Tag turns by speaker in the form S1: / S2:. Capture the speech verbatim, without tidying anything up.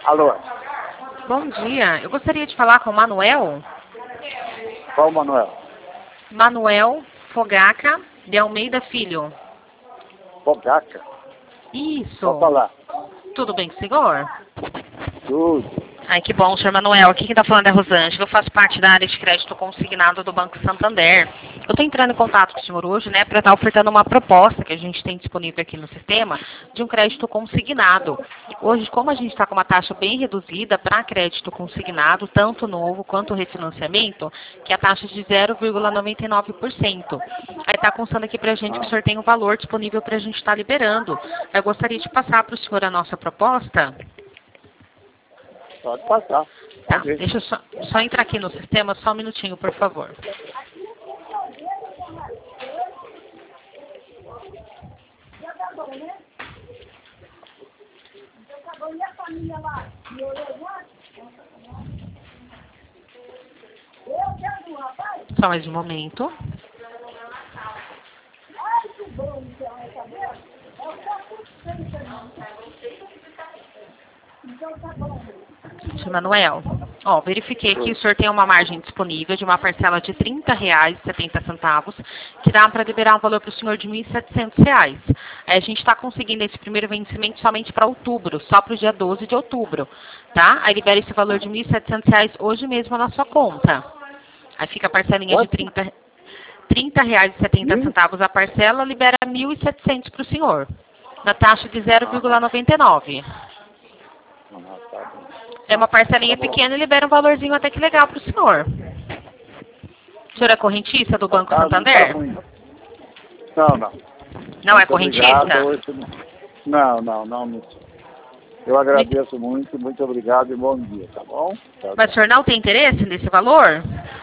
S1: Alô?
S2: Bom dia. Eu gostaria de falar com o Manuel.
S1: Qual o Manuel?
S2: Manuel Fogaca de Almeida Filho.
S1: Fogaca?
S2: Isso.
S1: Pode falar.
S2: Tudo bem com o senhor?
S1: Tudo.
S2: Ai, que bom, senhor Manuel. Aqui quem está falando é a Rosângela. Eu faço parte da área de crédito consignado do Banco Santander. Eu estou entrando em contato com o senhor hoje, né, para estar ofertando uma proposta que a gente tem disponível aqui no sistema de um crédito consignado. Hoje, como a gente está com uma taxa bem reduzida para crédito consignado, tanto novo quanto refinanciamento, que é a taxa de zero vírgula noventa e nove por cento. Aí está constando aqui para a gente que o senhor tem um valor disponível para a gente estar liberando. Eu gostaria de passar para o senhor a nossa proposta.
S1: Pode passar.
S2: Tá,
S1: Pode ver.
S2: deixa eu só, só entrar aqui no sistema, só um minutinho, por favor. Só mais um momento. Senhor Manuel, ó, verifiquei que o senhor tem uma margem disponível de uma parcela de trinta reais e setenta centavos, que dá para liberar um valor para o senhor de mil e setecentos reais. Aí a gente está conseguindo esse primeiro vencimento somente para outubro, só para o dia doze de outubro, tá? Aí libera esse valor de mil e setecentos reais hoje mesmo na sua conta. Aí fica a parcelinha de trinta, trinta reais e setenta centavos a parcela, libera mil e setecentos para o senhor, na taxa de zero vírgula noventa e nove. É uma parcelinha pequena e libera um valorzinho até que legal para o senhor. O senhor é correntista do Banco Santander?
S1: Não, não.
S2: Não é
S1: Muito
S2: correntista?
S1: obrigado. Hoje Não, não, não. não. Eu agradeço muito, muito obrigado e bom dia, tá bom? Tchau,
S2: Mas o senhor não tem interesse nesse valor?